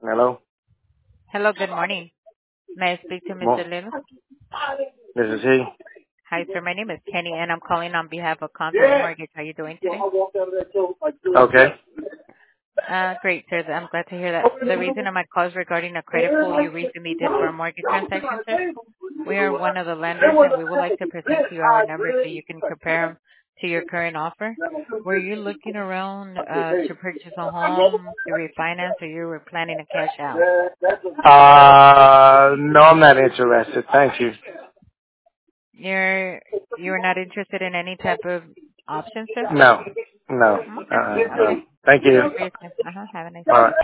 Hello? Hello, good morning. May I speak to Mo- Mr. Lilo? this is he. Hi, sir. My name is Kenny, and I'm calling on behalf of Contact Mortgage. How are you doing today? Okay. Great, sir. I'm glad to hear that. The reason of my call is regarding a credit pull you recently did for a mortgage transaction, sir. We are one of the lenders, and we would like to present to you our numbers so you can compare them to your current offer. Were you looking around to purchase a home, to refinance, or you were planning to cash out? No, I'm not interested. Thank you. You're not interested in any type of option, sir? No. No. Okay. No. Okay. Thank Thank you. you for your time. Have a nice All day. right.